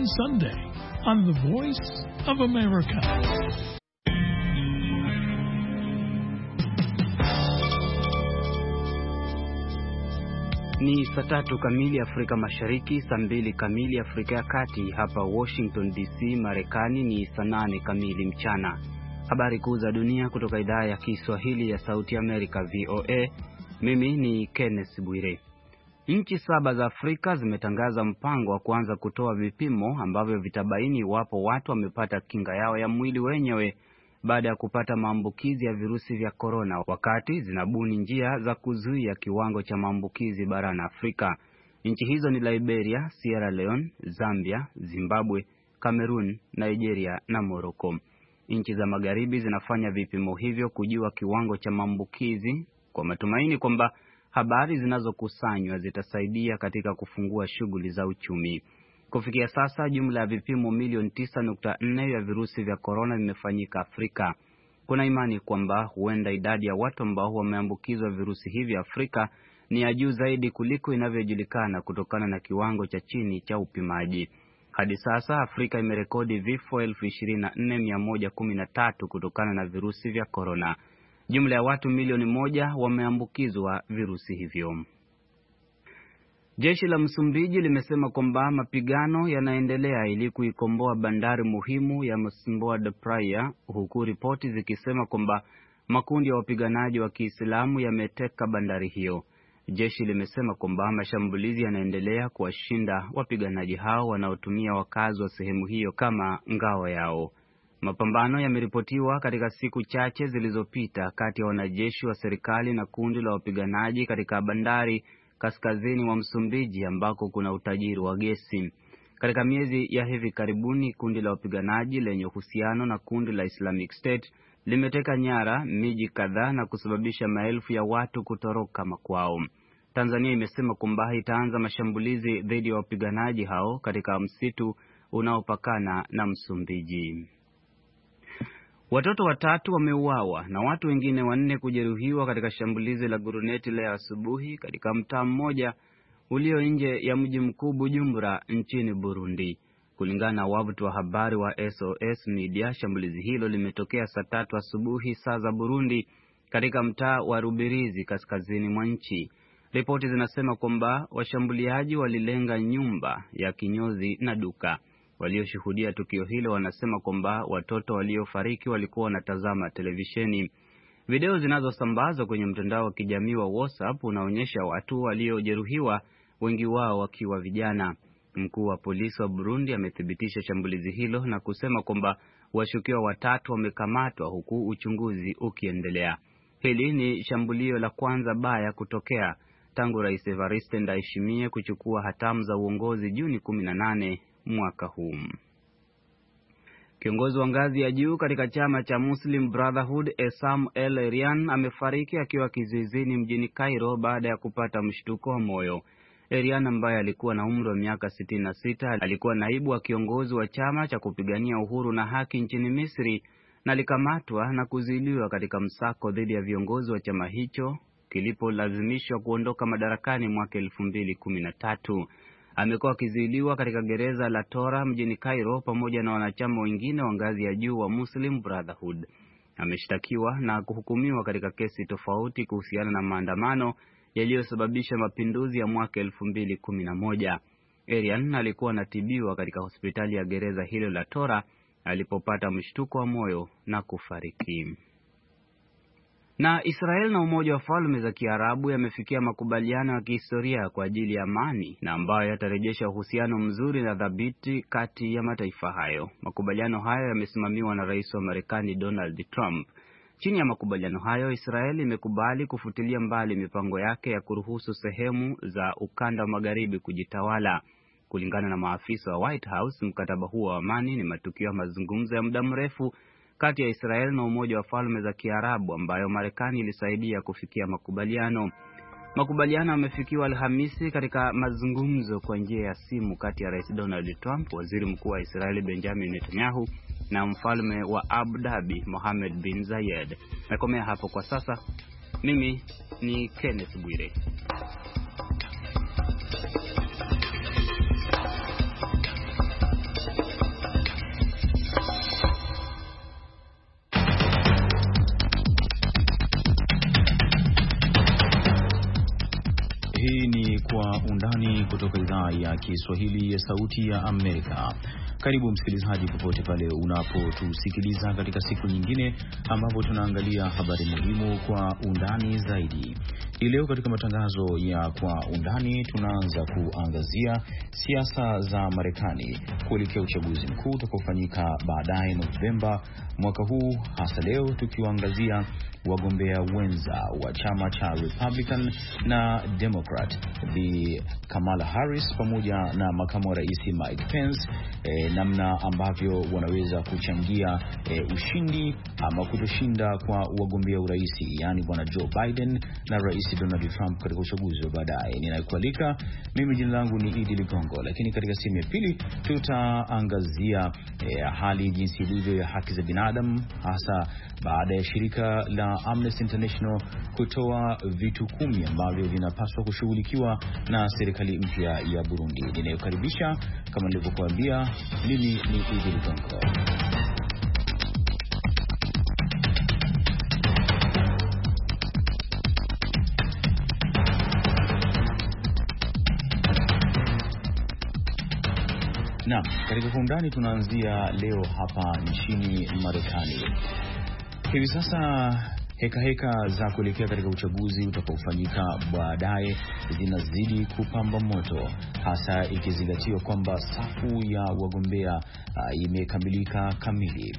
Sunday on The Voice of America. Ni saa 3 kamili Afrika Mashariki, saa 2 kamili Afrika ya Kati. Hapa Washington DC, Marekani ni saa 8 kamili mchana. Habari kuu za dunia kutoka idhaa ya Kiswahili ya Sauti Amerika VOA. Mimi ni Kenneth Bwire. Nchi 7 za Afrika zimetangaza mpango wa kuanza kutoa vipimo ambavyo vitabaini iwapo watu wamepata kinga yao ya mwili wenyewe baada ya kupata maambukizi ya virusi vya korona, wakati zinabuni njia za kuzuia kiwango cha maambukizi barani Afrika. Nchi hizo ni Liberia, Sierra Leone, Zambia, Zimbabwe, Cameroon, Nigeria na Morocco. Nchi za magharibi zinafanya vipimo hivyo kujua kiwango cha maambukizi kwa matumaini kwamba habari zinazokusanywa zitasaidia katika kufungua shughuli za uchumi. Kufikia sasa jumla ya vipimo milioni 9.4 ya virusi vya korona vimefanyika Afrika. Kuna imani kwamba huenda idadi ya watu ambao wameambukizwa virusi hivi Afrika ni ya juu zaidi kuliko inavyojulikana kutokana na kiwango cha chini cha upimaji. Hadi sasa Afrika imerekodi vifo 24,113 kutokana na virusi vya korona. Jumla ya watu milioni 1 wameambukizwa virusi hivyo. Jeshi la Msumbiji limesema kwamba mapigano yanaendelea ili kuikomboa bandari muhimu ya Mocimboa da Praia, huku ripoti zikisema kwamba makundi ya wapiganaji wa Kiislamu yameteka bandari hiyo. Jeshi limesema kwamba mashambulizi yanaendelea kuwashinda wapiganaji hao wanaotumia wakazi wa sehemu hiyo kama ngao yao. Mapambano yameripotiwa katika siku chache zilizopita kati ya wanajeshi wa serikali na kundi la wapiganaji katika bandari kaskazini mwa Msumbiji ambako kuna utajiri wa gesi. Katika miezi ya hivi karibuni kundi la wapiganaji lenye uhusiano na kundi la Islamic State limeteka nyara miji kadhaa na kusababisha maelfu ya watu kutoroka makwao. Tanzania imesema kwamba itaanza mashambulizi dhidi ya wapiganaji hao katika msitu unaopakana na Msumbiji. Watoto 3 wameuawa na watu wengine 4 kujeruhiwa katika shambulizi la guruneti leo asubuhi katika mtaa mmoja ulio nje ya mji mkuu Bujumbura nchini Burundi. Kulingana na wavuti wa habari wa SOS Media, shambulizi hilo limetokea saa 3 asubuhi saa za Burundi katika mtaa wa Rubirizi kaskazini mwa nchi. Ripoti zinasema kwamba washambuliaji walilenga nyumba ya kinyozi na duka. Walioshuhudia tukio hilo wanasema kwamba watoto waliofariki walikuwa wanatazama televisheni. Video zinazosambazwa kwenye mtandao wa kijamii wa WhatsApp unaonyesha watu waliojeruhiwa, wengi wao wakiwa vijana. Mkuu wa polisi wa Burundi amethibitisha shambulizi hilo na kusema kwamba washukiwa 3 wamekamatwa huku uchunguzi ukiendelea. Hili ni shambulio la kwanza baya kutokea tangu Rais Evariste Ndayishimiye kuchukua hatamu za uongozi Juni 18 mwaka huu. Kiongozi wa ngazi ya juu katika chama cha Muslim Brotherhood, Essam El Erian, amefariki akiwa kizuizini mjini Cairo baada ya kupata mshtuko wa moyo. Erian ambaye alikuwa na umri wa miaka 66 alikuwa naibu wa kiongozi wa chama cha kupigania uhuru na haki nchini Misri na alikamatwa na kuzuiliwa katika msako dhidi ya viongozi wa chama hicho kilipolazimishwa kuondoka madarakani mwaka 2013. Amekuwa akizuiliwa katika gereza la Tora mjini Cairo pamoja na wanachama wengine wa ngazi ya juu wa Muslim Brotherhood. Ameshtakiwa na kuhukumiwa katika kesi tofauti kuhusiana na maandamano yaliyosababisha mapinduzi ya mwaka 2011. Erian alikuwa anatibiwa katika hospitali ya gereza hilo la Tora alipopata mshtuko wa moyo na kufariki. Na Israel na Umoja wa Falme za Kiarabu yamefikia makubaliano ya kihistoria kwa ajili ya amani na ambayo yatarejesha uhusiano mzuri na dhabiti kati ya mataifa hayo. Makubaliano hayo yamesimamiwa na Rais wa Marekani Donald Trump. Chini ya makubaliano hayo, Israel imekubali kufutilia mbali mipango yake ya kuruhusu sehemu za ukanda wa magharibi kujitawala. Kulingana na maafisa wa White House, mkataba huo wa amani ni matukio ya mazungumzo ya muda mrefu kati ya Israel na Umoja wa Falme za Kiarabu ambayo Marekani ilisaidia kufikia makubaliano. Makubaliano yamefikiwa Alhamisi katika mazungumzo kwa njia ya simu kati ya Rais Donald Trump, Waziri Mkuu wa Israeli Benjamin Netanyahu na Mfalme wa Abu Dhabi Mohammed bin Zayed. Nakomea hapo kwa sasa. Mimi ni Kenneth Bwire. Undani kutoka idhaa ya Kiswahili ya Sauti ya Amerika. Karibu msikilizaji, popote pale unapotusikiliza katika siku nyingine ambapo tunaangalia habari muhimu kwa undani zaidi. Leo katika matangazo ya Kwa Undani tunaanza kuangazia siasa za Marekani kuelekea uchaguzi mkuu utakaofanyika baadaye Novemba mwaka huu, hasa leo tukiwaangazia wagombea wenza wa chama cha Republican na Democrat, Bi Kamala Harris pamoja na makamu wa rais Mike Pence, namna ambavyo wanaweza kuchangia ushindi ama kutoshinda kwa wagombea urais, yani bwana Joe Biden na rais Donald Trump katika uchaguzi wa baadaye. Ninakualika, mimi jina langu ni Idi Ligongo, lakini katika sehemu ya pili tutaangazia hali jinsi ilivyo ya haki za binadamu, hasa baada ya shirika la Amnesty International kutoa vitu 10 ambavyo vinapaswa kushughulikiwa na serikali mpya ya Burundi. Ninayokaribisha kama nilivyokuambia, mimi ni Idi Ligongo. Na katika Kwa Undani tunaanzia leo hapa nchini Marekani. Hivi sasa heka za kuelekea katika uchaguzi utakaofanyika baadaye zinazidi kupamba moto, hasa ikizingatiwa kwamba safu ya wagombea imekamilika kamili.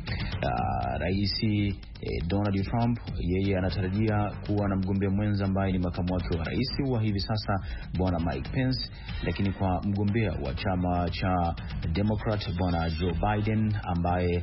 Rais Donald Trump yeye anatarajia kuwa na mgombea mwenza ambaye ni makamu wake wa rais wa hivi sasa bwana Mike Pence, lakini kwa mgombea wa chama cha Democrat bwana Joe Biden ambaye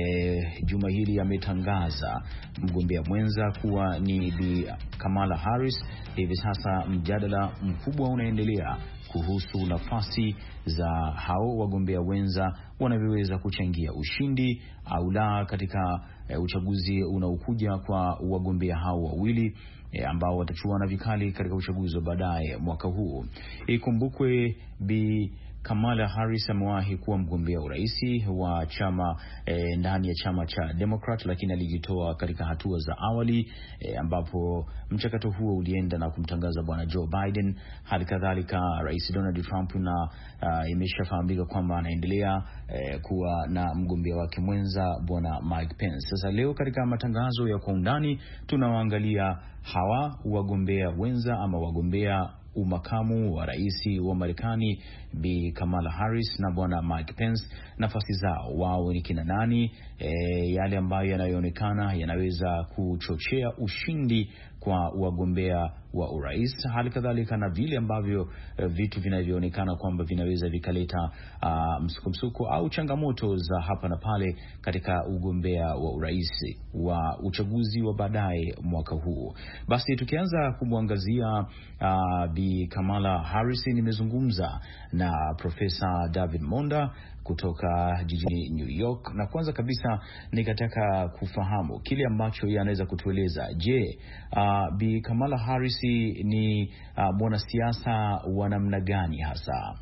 juma hili ametangaza mgombea mwenza kuwa ni Bi Kamala Harris, hivi sasa mjadala mkubwa unaendelea kuhusu nafasi za hao wagombea wenza wanavyoweza kuchangia ushindi au la katika uchaguzi unaokuja kwa wagombea hao wawili ambao watachuana vikali katika uchaguzi wa baadaye mwaka huu. Ikumbukwe Bi Kamala Harris amewahi kuwa mgombea urais wa chama ndani ya chama cha Democrat, lakini alijitoa katika hatua za awali ambapo mchakato huo ulienda na kumtangaza bwana Joe Biden. Hali kadhalika rais Donald Trump na imeshafahamika kwamba anaendelea kuwa na mgombea wake mwenza bwana Mike Pence. Sasa leo katika matangazo ya Kwa Undani tunawaangalia hawa wagombea wenza ama wagombea umakamu wa rais wa Marekani Bi Kamala Harris na bwana Mike Pence, nafasi zao, wao ni kina nani, yale ambayo yanayoonekana yanaweza kuchochea ushindi kwa wagombea wa urais, hali kadhalika na vile ambavyo vitu vinavyoonekana kwamba vinaweza vikaleta msuko au changamoto za hapa na pale katika ugombea wa urais wa uchaguzi wa baadaye mwaka huu. Basi tukianza kumwangazia Bi Kamala Harris, nimezungumza na Profesa David Monda kutoka jijini New York, na kwanza kabisa nikataka kufahamu kile ambacho yanaweza kutueleza. Je, Bi Kamala Harris ni mwanasiasa wa namna gani hasa?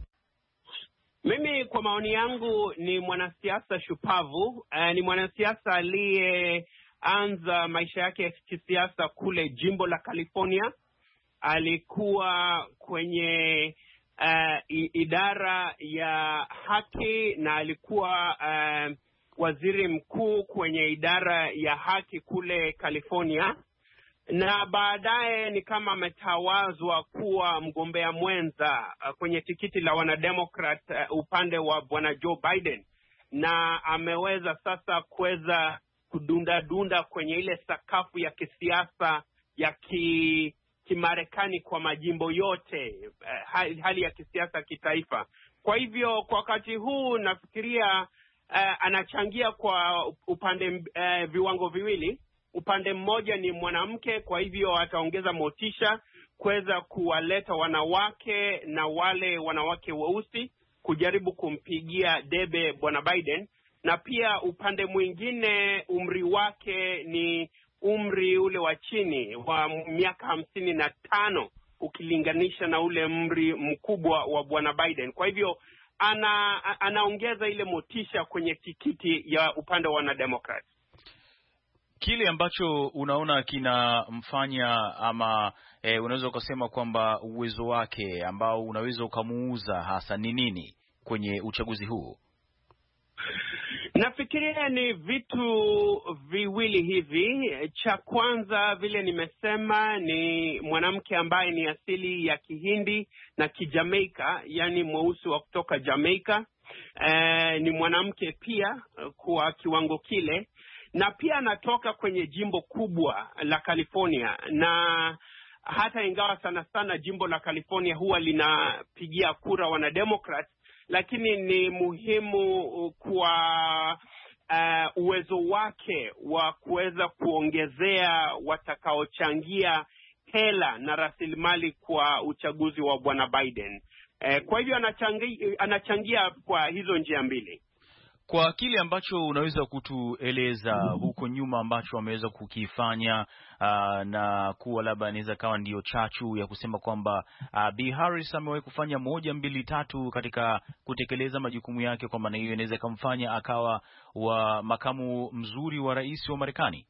Mimi kwa maoni yangu ni mwanasiasa shupavu. Ni mwanasiasa aliyeanza maisha yake ya kisiasa kule jimbo la California. Alikuwa kwenye idara ya haki na alikuwa waziri mkuu kwenye idara ya haki kule California, na baadaye ni kama ametawazwa kuwa mgombea mwenza kwenye tikiti la wanademokrat upande wa bwana Joe Biden, na ameweza sasa kuweza kudunda kwenye ile sakafu ya kisiasa ya Kimarekani kwa majimbo yote, hali ya kisiasa kitaifa. Kwa hivyo kwa wakati huu nafikiria anachangia kwa upande viwango viwili. Upande mmoja ni mwanamke, kwa hivyo ataongeza motisha kuweza kuwaleta wanawake na wale wanawake weusi kujaribu kumpigia debe bwana Biden, na pia upande mwingine umri wake ni umri ule wa chini wa miaka 55 ukilinganisha na ule umri mkubwa wa bwana Biden. Kwa hivyo anaongeza ile motisha kwenye tikiti ya upande wa wanademokrat. kile ambacho unaona kinamfanya ama unaweza ukasema kwamba uwezo wake ambao unaweza ukamuuza hasa ni nini kwenye uchaguzi huu? Nafikiria ni vitu viwili hivi. Cha kwanza, vile nimesema, ni mwanamke ambaye ni asili ya Kihindi na Kijamaika, yani mweusi wa kutoka Jamaica. Ni mwanamke pia kwa kiwango kile, na pia anatoka kwenye jimbo kubwa la California, na hata ingawa sana sana jimbo la California huwa linapigia kura wanademokrat, lakini ni muhimu kwa uwezo wake wa kuweza kuongezea watakaochangia hela na rasilimali kwa uchaguzi wa bwana Biden. Kwa hivyo anachangia kwa hizo njia mbili. Kwa kile ambacho unaweza kutueleza huko nyuma ambacho ameweza kukifanya na kuwa labda inaweza kawa ndio chachu ya kusema kwamba B. Harris amewahi kufanya 1, 2, 3 katika kutekeleza majukumu yake, kwa maana hiyo inaweza kumfanya akawa wa makamu mzuri wa rais wa Marekani?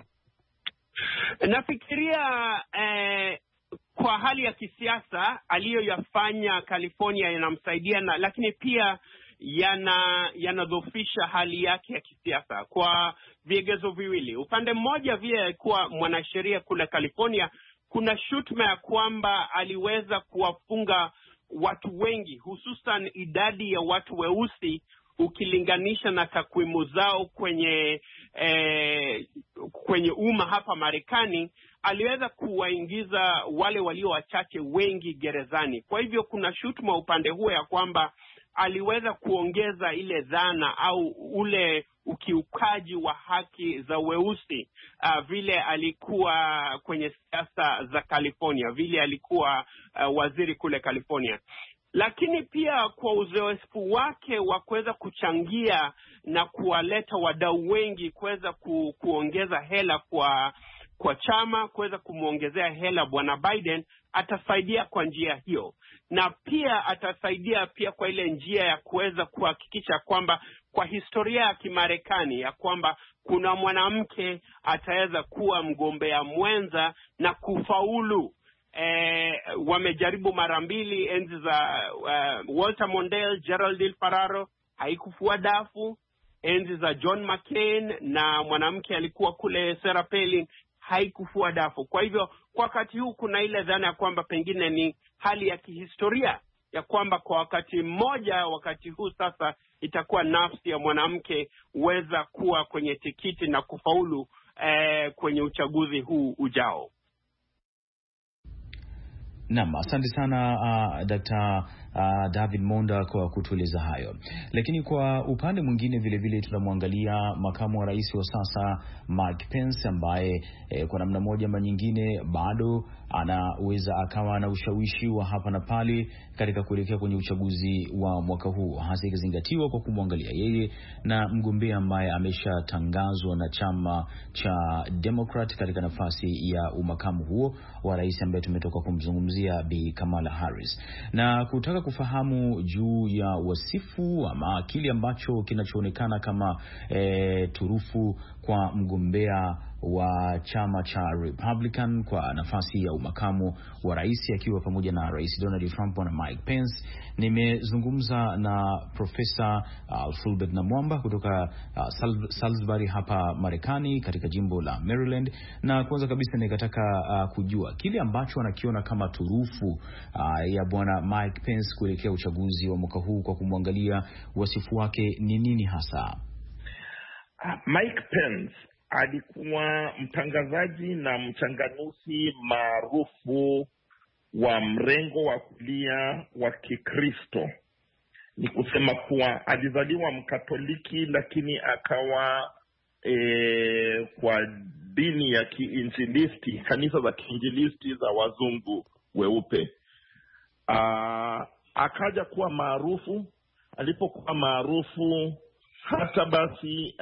Nafikiria kwa hali ya kisiasa aliyoyafanya California yanamsaidia, lakini pia yanadhoofisha hali yake ya kisiasa kwa vigezo viwili. Upande mmoja, vile alikuwa mwanasheria kule California, kuna shutuma ya kwamba aliweza kuwafunga watu wengi, hususan idadi ya watu weusi ukilinganisha na takwimu zao kwenye umma hapa Marekani. Aliweza kuwaingiza wale walio wachache wengi gerezani. Kwa hivyo kuna shutuma upande huo ya kwamba aliweza kuongeza ile dhana au ule ukiukaji wa haki za weusi vile alikuwa kwenye siasa za California, vile alikuwa waziri kule California. Lakini pia kwa uzoefu wake wa kuweza kuchangia na kuwaleta wadau wengi kuweza kuongeza hela kwa chama, kuweza kumwongezea hela bwana Biden, atasaidia kwa njia hiyo. Na pia atasaidia pia kwa ile njia ya kuweza kuhakikisha kwamba kwa historia ya Kimarekani ya kwamba kuna mwanamke ataweza kuwa mgombea mwenza na kufaulu. Wamejaribu mara mbili, enzi za Walter Mondale, Geraldine Ferraro, haikufua dafu. Enzi za John McCain na mwanamke alikuwa kule Sarah Palin, haikufua dafu. Kwa hivyo kwa wakati huu kuna ile dhana ya kwamba pengine ni hali ya kihistoria ya kwamba kwa wakati mmoja, wakati huu sasa, itakuwa nafsi ya mwanamke uweza kuwa kwenye tikiti na kufaulu kwenye uchaguzi huu ujao. Naam, asante sana Dr. David Monda kwa kutueleza hayo. Lakini kwa upande mwingine vile tunamwangalia makamu wa rais wa sasa Mike Pence, ambaye kwa namna moja ama nyingine bado anaweza akawa na ushawishi wa hapa na pale katika kuelekea kwenye uchaguzi wa mwaka huu, hasa ikizingatiwa kwa kumwangalia yeye na mgombea ambaye ameshatangazwa na chama cha Democrat katika nafasi ya umakamu huo wa rais ambaye tumetoka kumzungumzia Bi Kamala Harris. Na kutaka kufahamu juu ya wasifu ama kile ambacho kinachoonekana kama turufu kwa mgombea wa chama cha Republican kwa nafasi ya umakamu wa rais akiwa pamoja na Rais Donald Trump na Mike Pence, nimezungumza na Profesa Fulbert Namwamba kutoka Salisbury hapa Marekani katika jimbo la Maryland, na kwanza kabisa nikataka kujua kile ambacho anakiona kama turufu ya bwana Mike Pence kuelekea uchaguzi wa mwaka huu kwa kumwangalia wasifu wake ni nini hasa. Mike Pence alikuwa mtangazaji na mchanganuzi maarufu wa mrengo wa kulia wa Kikristo. Ni kusema kuwa alizaliwa Mkatoliki, lakini akawa kwa dini ya Kiinjilisti, kanisa za Kiinjilisti za wazungu weupe. Akaja kuwa maarufu. Alipokuwa maarufu, hata basi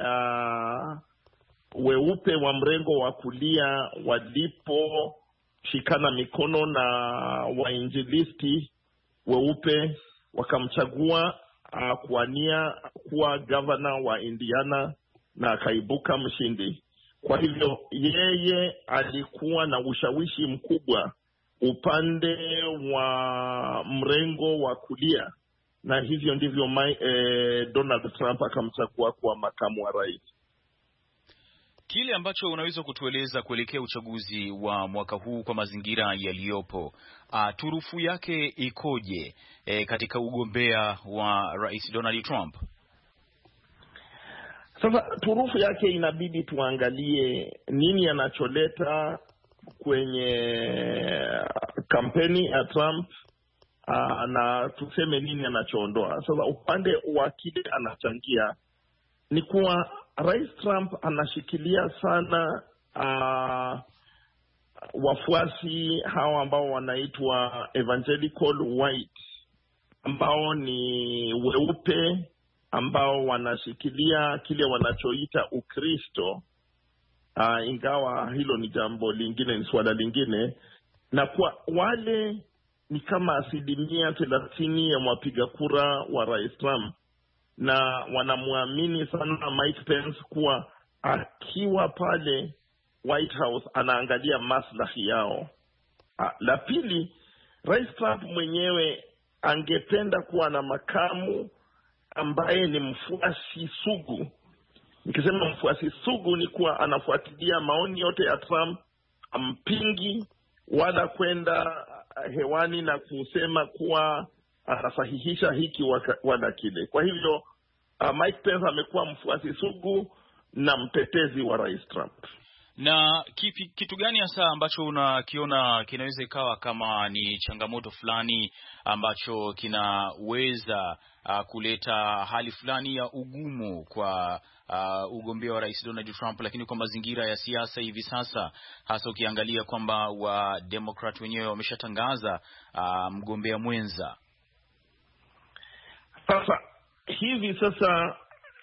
weupe wa mrengo wa kulia waliposhikana mikono na wainjilisti weupe, wakamchagua kuwania kuwa governor wa Indiana na akaibuka mshindi. Kwa hivyo yeye alikuwa na ushawishi mkubwa upande wa mrengo wa kulia, na hivyo ndivyo Donald Trump akamchagua kuwa makamu wa rais. Kile ambacho unaweza kutueleza kuelekea uchaguzi wa mwaka huu kwa mazingira yaliyopo, turufu yake ikoje katika ugombea wa Rais Donald Trump? Sasa turufu yake inabidi tuangalie nini anacholeta kwenye kampeni ya Trump, na tuseme nini anachoondoa. Sasa upande wa kile anachangia ni kuwa Rais Trump anashikilia sana wafuasi hawa ambao wanaitwa evangelical white, ambao ni weupe, ambao wanashikilia kile wanachoita Ukristo, ingawa hilo ni jambo lingine, ni suala lingine, na kwa wale ni kama 30% ya wapiga kura wa Rais Trump, na wanamwamini sana Mike Pence kuwa akiwa pale White House anaangalia maslahi yao. La pili, Rais Trump mwenyewe angependa kuwa na makamu ambaye ni mfuasi sugu. Nikisema mfuasi sugu ni kuwa anafuatilia maoni yote ya Trump, ampingi wala kwenda hewani na kusema kuwa anasahihisha hiki wala kile. Kwa hivyo Mike Pence amekuwa mfuasi sugu na mtetezi wa Rais Trump. Na kitu gani hasa ambacho unakiona kinaweza ikawa kama ni changamoto fulani ambacho kinaweza kuleta hali fulani ya ugumu kwa ugombea wa Rais Donald Trump, lakini kwa mazingira ya siasa hivi sasa, hasa ukiangalia kwamba wa Democrat wenyewe wameshatangaza mgombea mwenza? Sasa hivi sasa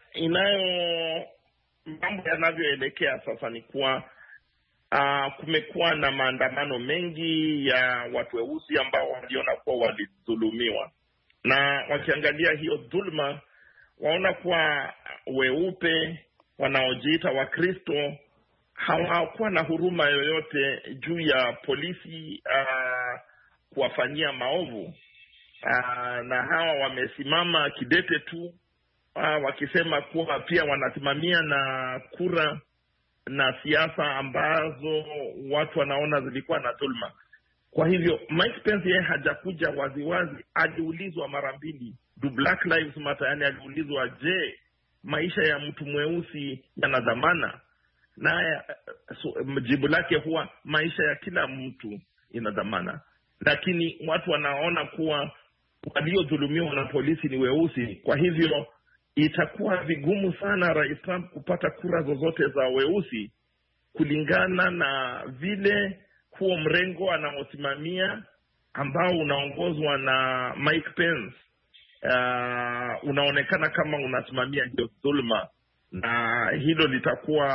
mambo yanavyoelekea sasa ni kuwa kumekuwa na maandamano mengi ya watu weusi ambao waliona kuwa walidhulumiwa, na wakiangalia hiyo dhulma waona kuwa weupe wanaojiita Wakristo hawakuwa na huruma yoyote juu ya polisi kuwafanyia maovu, na hawa wamesimama kidete tu, wakisema kuwa pia wanasimamia na kura na siasa ambazo watu wanaona zilikuwa na dhulma. Kwa hivyo Mike Pence yeye hajakuja waziwazi. Aliulizwa mara mbili, do Black Lives Matter? Yani aliulizwa, je, maisha ya mtu mweusi yana dhamana? Na jibu lake huwa maisha ya kila mtu ina dhamana, lakini watu wanaona kuwa waliodhulumiwa na polisi ni weusi. Kwa hivyo itakuwa vigumu sana Rais Trump kupata kura zozote za weusi, kulingana na vile huo mrengo anaosimamia ambao unaongozwa na Mike Pence unaonekana kama unasimamia hiyo dhulma, na hilo litakuwa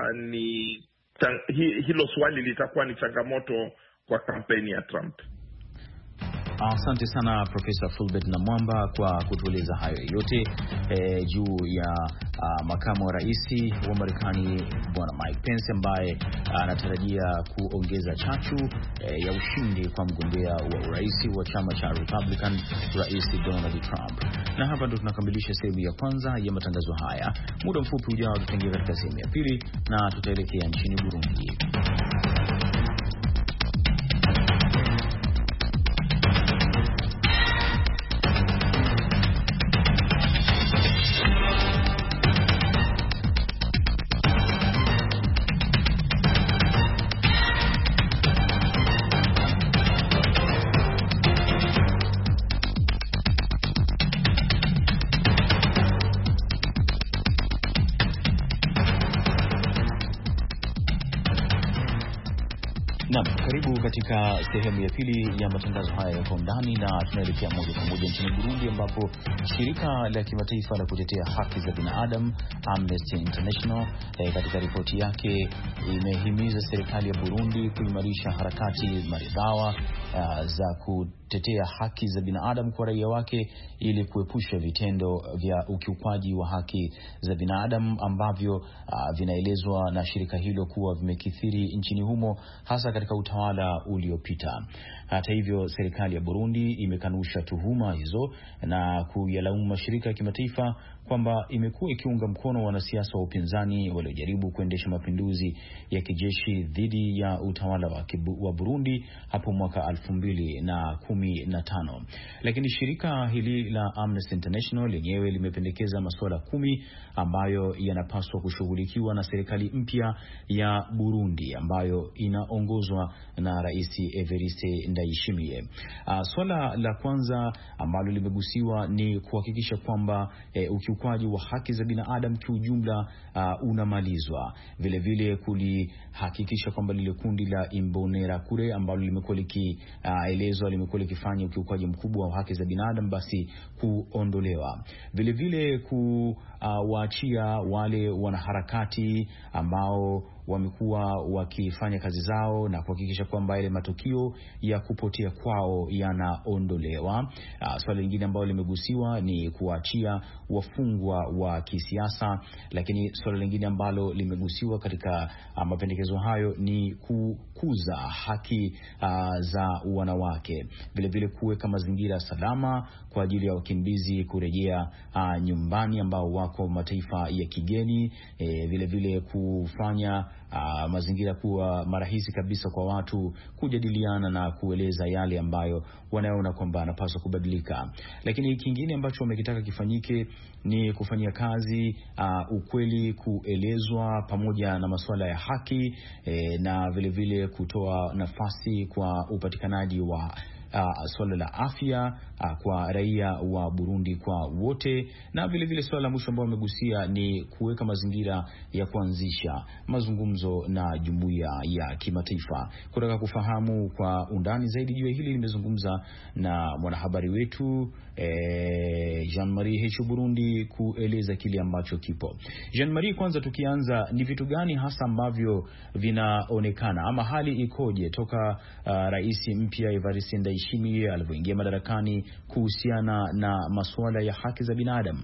hilo swali litakuwa ni changamoto kwa kampeni ya Trump. Asante sana Profesa Fulbert Namwamba kwa kutueleza hayo yote juu ya makamu wa rais wa Marekani Bwana Mike Pence, ambaye anatarajia kuongeza chachu ya ushindi kwa mgombea wa urais wa chama cha Republican, Rais Donald Trump. Na hapa ndo tunakamilisha sehemu ya kwanza ya matangazo haya. Muda mfupi ujao tutaingia katika sehemu ya pili na tutaelekea nchini Burundi. Naam, karibu katika sehemu ya pili ya matangazo haya ya kwa undani, na tunaelekea moja kwa moja nchini Burundi ambapo shirika la kimataifa la kutetea haki za binadamu Amnesty International katika ripoti yake imehimiza serikali ya Burundi kuimarisha harakati maridhawa za kutetea haki za binadamu kwa raia wake ili kuepusha vitendo vya ukiukwaji wa haki za binadamu ambavyo vinaelezwa na shirika hilo kuwa vimekithiri nchini humo, hasa katika utawala uliopita. Hata hivyo, serikali ya Burundi imekanusha tuhuma hizo na kuyalaumu mashirika ya kimataifa kwamba imekuwa ikiunga mkono wanasiasa wa upinzani waliojaribu kuendesha mapinduzi ya kijeshi dhidi ya utawala wa Burundi hapo mwaka 2015. Lakini shirika hili la Amnesty International lenyewe limependekeza masuala 10 ambayo yanapaswa kushughulikiwa na serikali mpya ya Burundi ambayo inaongozwa na Rais Evariste Ndayishimiye. Swala la kwanza ambalo limegusiwa ni kuhakikisha kwamba ukiukwaji wa haki za binadamu kiujumla unamalizwa. Vile vile kulihakikisha kwamba lile kundi la Imbonerakure ambalo limekuwa likielezwa limekuwa likifanya ukiukwaji mkubwa wa haki za binadamu basi kuondolewa. Vile vile kuwaachia wale wanaharakati ambao wamekuwa wakifanya kazi zao na kuhakikisha kwamba ile matukio ya kupotea kwao yanaondolewa. Swali lingine ambalo limegusiwa ni kuachia wafungwa wa kisiasa, lakini swali lingine ambalo limegusiwa katika mapendekezo hayo ni kukuza haki za wanawake. Vile vile kuweka mazingira salama kwa ajili ya wakimbizi kurejea nyumbani ambao wako mataifa ya kigeni. Vile vile kufanya mazingira kuwa marahisi kabisa kwa watu kujadiliana na kueleza yale ambayo wanaona kwamba yanapaswa kubadilika. Lakini kingine ambacho wamekitaka kifanyike ni kufanyia kazi ukweli kuelezwa pamoja na masuala ya haki na vile vile kutoa nafasi kwa upatikanaji wa swala la afya kwa raia wa Burundi kwa wote, na vile vile swala la mwisho ambao wamegusia ni kuweka mazingira ya kuanzisha mazungumzo na jumuiya ya kimataifa. Kutaka kufahamu kwa undani zaidi juu ya hili nimezungumza na mwanahabari wetu Jean-Marie Hichu Burundi kueleza kile ambacho kipo. Jean-Marie, kwanza tukianza, ni vitu gani hasa ambavyo vinaonekana ama hali ikoje toka rais mpya Evariste Ndayishimiye alipoingia madarakani kuhusiana na masuala ya haki za binadamu?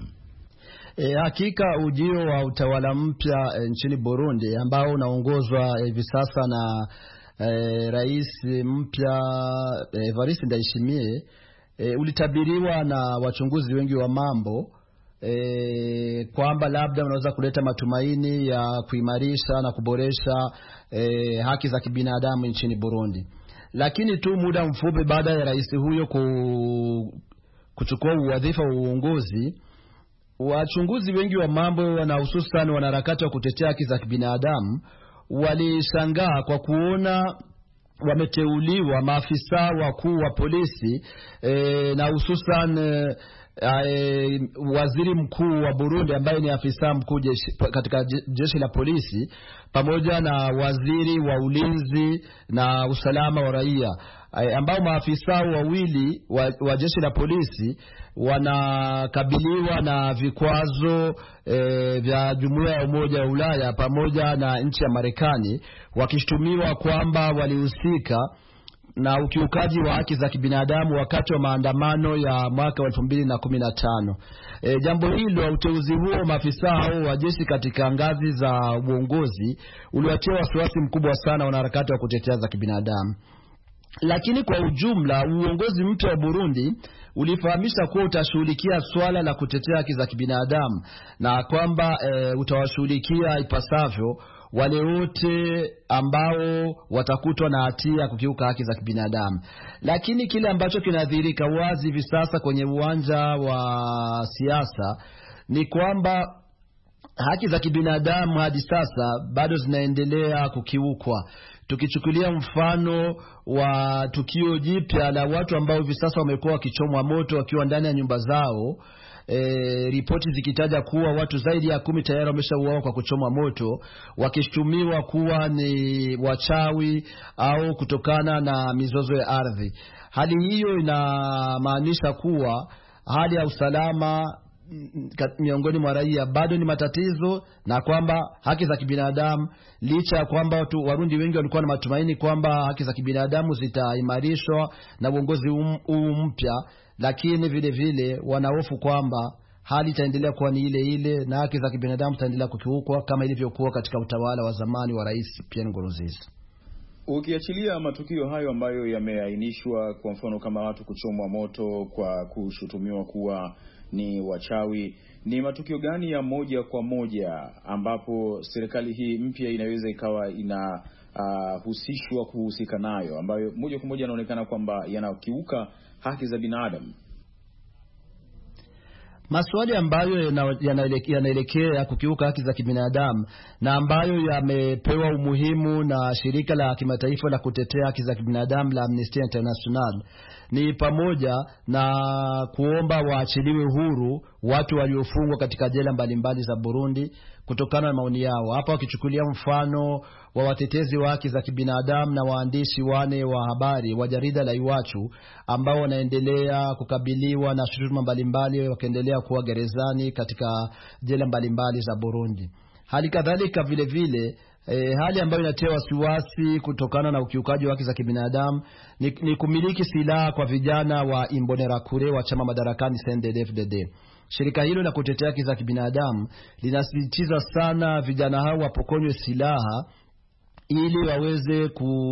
Hakika ujio wa utawala mpya nchini Burundi ambao unaongozwa hivi sasa na rais mpya Evariste Ndayishimiye ulitabiriwa na wachunguzi wengi wa mambo kwamba labda unaweza kuleta matumaini ya kuimarisha na kuboresha haki za kibinadamu nchini Burundi. Lakini tu muda mfupi baada ya rais huyo kuchukua wadhifa wa uongozi, wachunguzi wengi wa mambo na hususan wanaharakati wa kutetea haki za kibinadamu walishangaa kwa kuona wameteuliwa maafisa wakuu wa polisi na hususan waziri mkuu wa Burundi ambaye ni afisa mkuu katika jeshi la polisi pamoja na waziri wa ulinzi na usalama wa raia, ambao maafisa wawili wa jeshi la polisi wanakabiliwa na vikwazo vya Jumuiya ya Umoja wa Ulaya pamoja na nchi ya Marekani, wakishtumiwa kwamba walihusika na ukiukaji wa haki za kibinadamu wakati wa maandamano ya mwaka 2015. Jambo hilo, uteuzi huo maafisa hao wa jeshi katika ngazi za uongozi uliwatia wasiwasi mkubwa sana wanaharakati wa kutetea za kibinadamu. Lakini kwa ujumla uongozi mpya wa Burundi ulifahamisha kuwa utashughulikia swala la kutetea haki za kibinadamu na kwamba utawashughulikia ipasavyo wale wote ambao watakutwa na hatia kukiuka haki za kibinadamu. Lakini kile ambacho kinadhihirika wazi hivi sasa kwenye uwanja wa siasa ni kwamba haki za kibinadamu hadi sasa bado zinaendelea kukiukwa. Tukichukulia mfano wa tukio jipya la watu ambao hivi sasa wamekuwa wakichomwa moto wakiwa ndani ya nyumba zao, ripoti zikitaja kuwa watu zaidi ya 10 tayari wameshauawa kwa kuchomwa moto, wakishtumiwa kuwa ni wachawi au kutokana na mizozo ya ardhi. Hali hiyo inamaanisha kuwa hali ya usalama miongoni mwa raia bado ni matatizo, na kwamba haki za kibinadamu, licha ya kwamba watu Warundi wengi walikuwa na matumaini kwamba haki za kibinadamu zitaimarishwa na uongozi huu mpya, lakini vile vile wanahofu kwamba hali itaendelea kuwa ni ile ile na haki za kibinadamu zitaendelea kukiukwa kama ilivyokuwa katika utawala wa zamani wa Rais Pierre Nkurunziza. Ukiachilia matukio hayo ambayo yameainishwa, kwa mfano kama watu kuchomwa moto kwa kushutumiwa kuwa ni wachawi, ni matukio gani ya moja kwa moja ambapo serikali hii mpya inaweza ikawa inahusishwa kuhusika nayo, ambayo moja kwa moja yanaonekana kwamba yanakiuka haki za binadamu? Maswali ambayo yanaelekea kukiuka haki za kibinadamu na ambayo yamepewa umuhimu na shirika la kimataifa la kutetea haki za kibinadamu la Amnesty International ni pamoja na kuomba waachiliwe huru watu waliofungwa katika jela mbalimbali za Burundi kutokana na maoni yao. Hapa wakichukulia mfano wa watetezi wa haki za kibinadamu na waandishi 4 wa habari wa jarida la Iwachu ambao wanaendelea kukabiliwa na shutuma mbalimbali wakiendelea kuwa gerezani katika jela mbalimbali za Burundi. Hali kadhalika vile vile hali ambayo inatia wasiwasi kutokana na ukiukaji wa haki za kibinadamu ni kumiliki silaha kwa vijana wa Imbonerakure wa chama madarakani CNDD-FDD. Shirika hilo la kutetea haki za kibinadamu linasisitiza sana vijana hao wapokonywe silaha ili waweze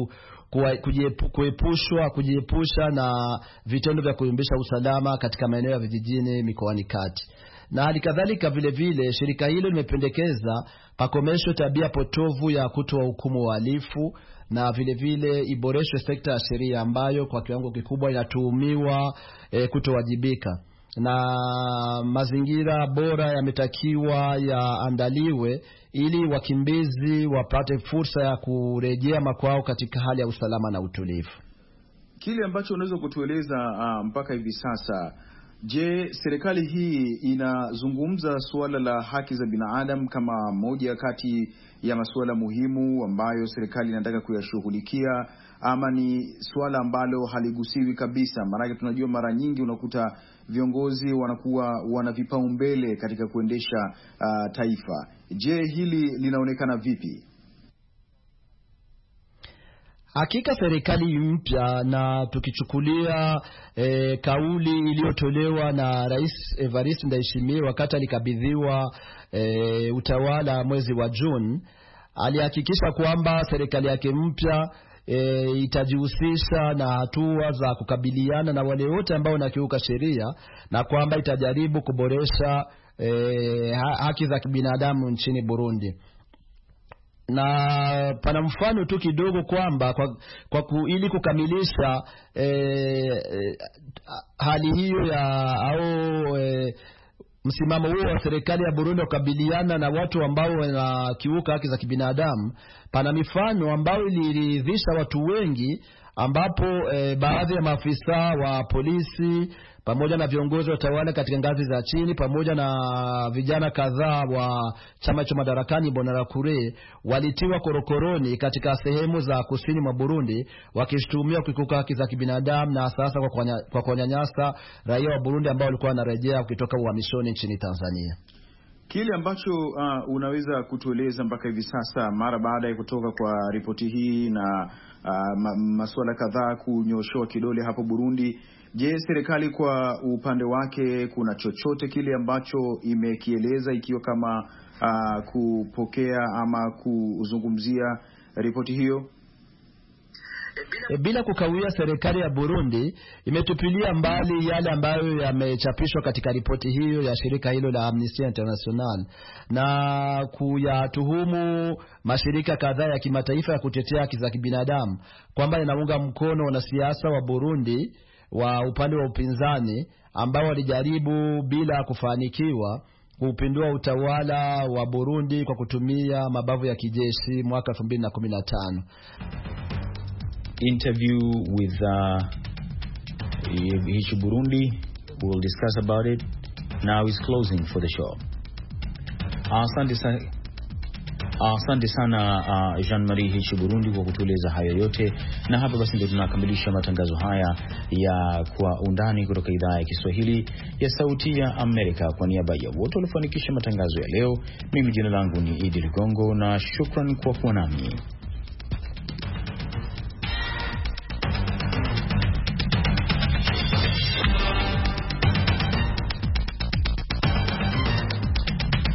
kujiepusha na vitendo vya kuyumbisha usalama katika maeneo ya vijijini mikoani kati. Na hali kadhalika vile vile shirika hilo limependekeza pakomeshwe tabia potovu ya kutoa hukumu wahalifu, na vile vile iboreshwe sekta ya sheria ambayo kwa kiwango kikubwa inatuhumiwa kutowajibika, na mazingira bora yametakiwa yaandaliwe ili wakimbizi wapate fursa ya kurejea makwao katika hali ya usalama na utulivu. Kile ambacho unaweza kutueleza mpaka hivi sasa, je, serikali hii inazungumza suala la haki za binadamu kama moja kati ya masuala muhimu ambayo serikali inataka kuyashughulikia, ama ni suala ambalo haligusiwi kabisa? Maana tunajua mara nyingi unakuta viongozi wanakuwa wana vipaumbele katika kuendesha taifa. Je, hili linaonekana vipi? Hakika serikali mpya, na tukichukulia kauli iliyotolewa na Rais Evariste Ndayishimiye wakati alikabidhiwa utawala mwezi wa Juni, alihakikisha kwamba serikali yake mpya itajihusisha na hatua za kukabiliana na wale wote ambao wanakiuka sheria, na kwamba itajaribu kuboresha haki za kibinadamu nchini Burundi. Na pana mfano tu kidogo kwamba ili kukamilisha hali hiyo msimamo huo wa serikali ya Burundi kukabiliana na watu ambao wanakiuka haki za kibinadamu, pana mifano ambayo iliridhisha watu wengi, ambapo baadhi ya maafisa wa polisi pamoja na viongozi wa tawala katika ngazi za chini pamoja na vijana kadhaa wa chama cha madarakani Imbonerakure walitiwa korokoroni katika sehemu za kusini mwa Burundi wakishtumiwa kukiuka haki za kibinadamu, na sasa kwa kunyanyasa raia wa Burundi ambao walikuwa wanarejea kutoka uhamishoni nchini Tanzania. Kile ambacho unaweza kutueleza mpaka hivi sasa mara baada ya kutoka kwa ripoti hii na masuala kadhaa kunyoshoa kidole hapo Burundi, je, serikali kwa upande wake kuna chochote kile ambacho imekieleza, ikiwa kama kupokea ama kuzungumzia ripoti hiyo? Bila kukawia, serikali ya Burundi imetupilia mbali yale ambayo yamechapishwa katika ripoti hiyo ya shirika hilo la Amnesty International na kuyatuhumu mashirika kadhaa ya kimataifa ya kutetea haki za kibinadamu kwamba yanaunga mkono wanasiasa wa Burundi wa upande wa upinzani ambao walijaribu bila kufanikiwa kupindua utawala wa Burundi kwa kutumia mabavu ya kijeshi mwaka 2015. Interview with Hichu Burundi. We'll discuss about it now is closing for the show. Asante sana Jean-Marie Hichi Burundi kwa kutueleza hayo yote, na hapa basi ndio tunakamilisha matangazo haya ya Kwa Undani kutoka idhaa ya Kiswahili ya Sauti ya Amerika. Kwa niaba ya wote waliofanikisha matangazo ya leo, mimi jina langu ni Idi Ligongo na shukran kwa kuwa nami.